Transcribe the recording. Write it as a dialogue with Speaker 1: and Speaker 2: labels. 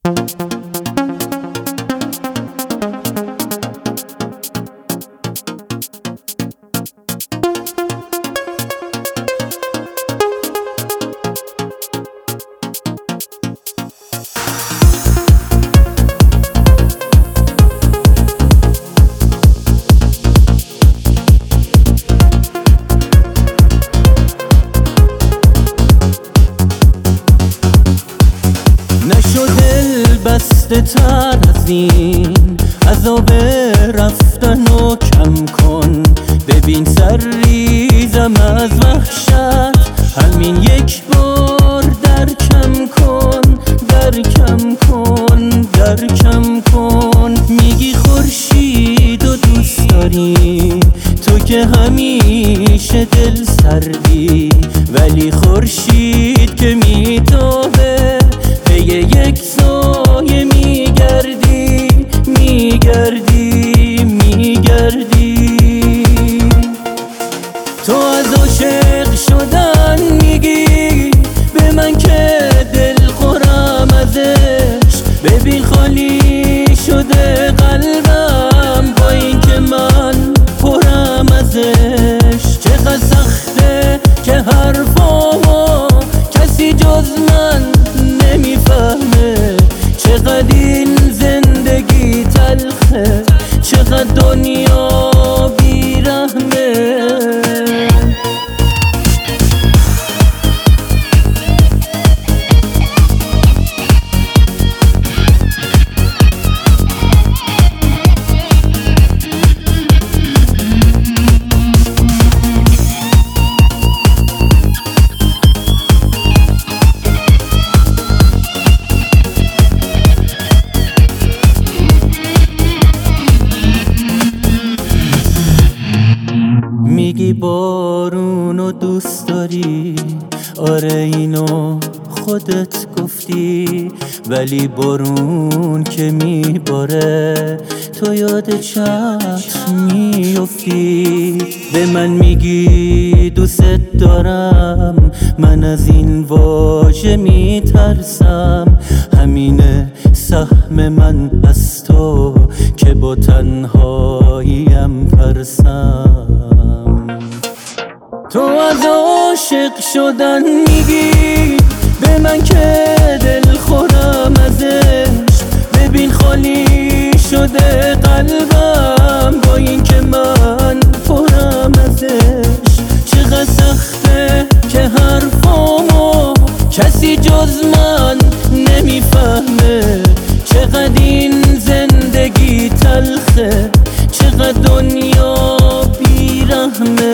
Speaker 1: بسته تر از این عذاب رفتن و کم کن. ببین سر ریزم از وحشت، همین یک بار در کم کن، در کم کن، در کم کن. میگی خورشید و دوست داری تو که همیشه دل سردی، ولی خورشید که میتابه پی یک سایه میگردی، میگردی، میگردی. تو از عاشق شدن میگی به من که دل خورم ازش. ببین خالی شده قلبم با این که من پرم ازش. چقدر سخته که حرفامو کسی جز من نمیفهمه، چقدر این زندگی تلخه، چقدر دنیا بیرحمه. میگی بارونو دوست داری، آره اینو خودت گفتی، ولی بارون که میباره تو یاد چتر میفتی. به من میگی دوست دارم، من از این واژه میترسم. همینه سهم من از تو که با تنهاییم ترسم. تو از عاشق شدن میگی به من که دل خورم ازش. ببین خالی شده قلبم با این که من پرم ازش. چقدر سخته که حرفامو کسی جز من نمیفهمه، چقدر این زندگی تلخه، چقدر دنیا بیرحمه.